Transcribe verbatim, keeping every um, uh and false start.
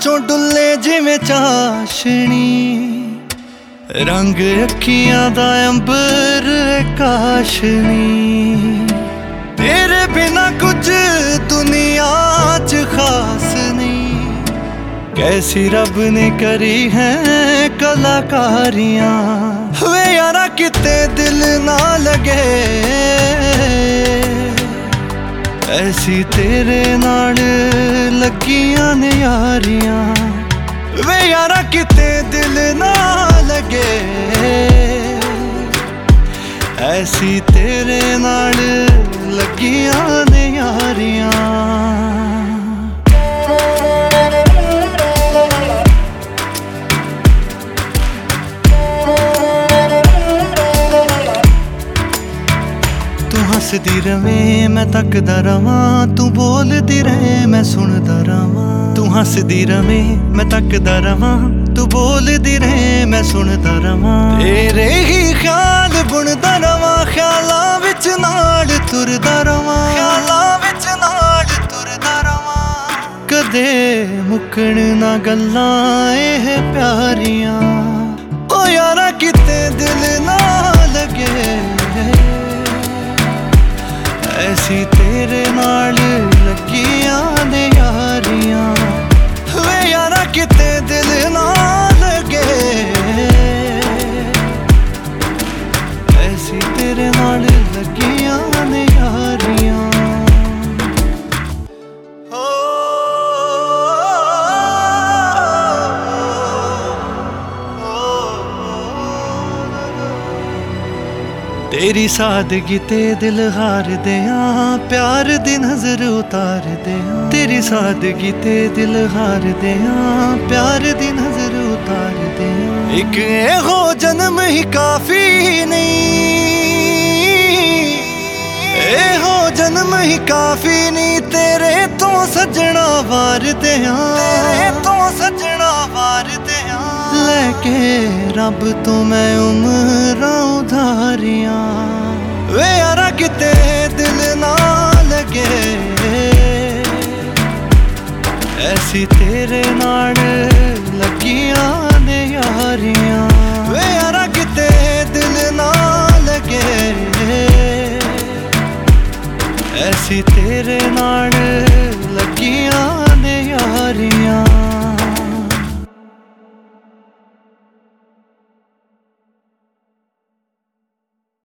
चों डुले जिवें चाशनी, रंग अखियां दा अंबर काशनी। तेरे बिना कुछ दुनिया च खास नहीं, कैसी रब ने करी है कलाकारियां। वे यारा किते दिल ना लगे, ऐसी तेरे नाल लगियां ने यारियां। वे यारा किते दिल ना लगे, ऐसी तेरे नाल लगियां ने यारियां। हसदी रवें मैं तकदा रवां, तू बोलदी रहे मैं सुनदा रवां। तू हसदी रवें मैं तकदा रवां, तू बोलदी रहे मैं सुनदा रवां। तेरे ही ख्याल बुनदा रवां, ख्यालां विच नाल तुरदा रवां, ख्यालां विच नाल तुरदा रवां। कदे मुकण ना गल्लां एह प्यारियां, ओ यारा किते दिल ना लगे, ऐसी तेरे नाल लगियां ने यारियां। वे यारा किते दिल ना लगे, ऐसी तेरे नाल लगियां ने यारियां। तेरी सादगी ते दिल हार दिया, प्यार दी नजर उतार दिया। तेरी सादगी ते दिल हार दिया, प्यार दी नजर उतार दिया। एक हो जन्म ही काफी नहीं, ए हो जन्म ही काफी नहीं। तेरे तो सजना वार दिया, तेरे तो सजना वार दिया। लेके रब तो मैं उमरां उधारियां। वे यारा किते दिल ना लगे, ऐसी तेरे नाल लगियां ने यारियां।